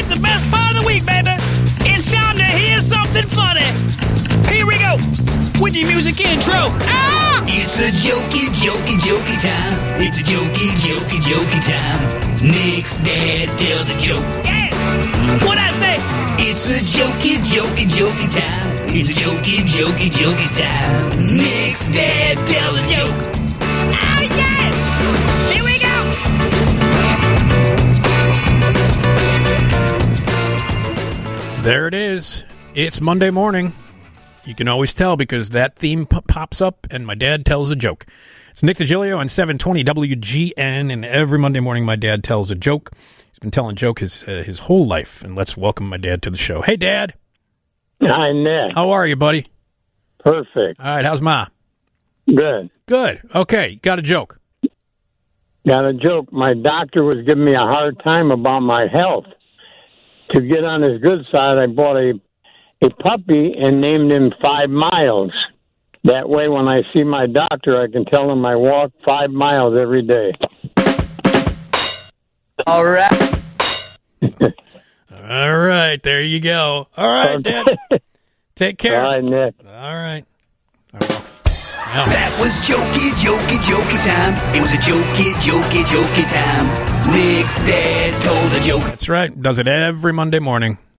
the best part of the week, baby. It's time to hear something funny. Here we go with your music intro. Ah! It's a jokey time. It's a jokey time. Nick's dad tells a joke. Yeah! What'd I say? It's a jokey time. It's a jokey time. Nick's dad tells a joke. Oh, yeah! Here we go! There it is. It's Monday morning. You can always tell because that theme pops up and my dad tells a joke. It's Nick DiGilio on 720 WGN, and every Monday morning my dad tells a joke. He's been telling jokes his whole life, and let's welcome my dad to the show. Hey, Dad. Hi, Nick. How are you, buddy? Perfect. All right, how's Ma? Good. Good. Okay, got a joke. Got a joke. My doctor was giving me a hard time about my health. To get on his good side, I bought a puppy and named him 5 Miles. That way, when I see my doctor, I can tell him I walk 5 miles every day. All right. All right, there you go. All right, Okay. Dad. Take care. All right, Nick. All right. That was jokey time. It was a jokey time. Nick's dad told a joke. That's right. Does it every Monday morning.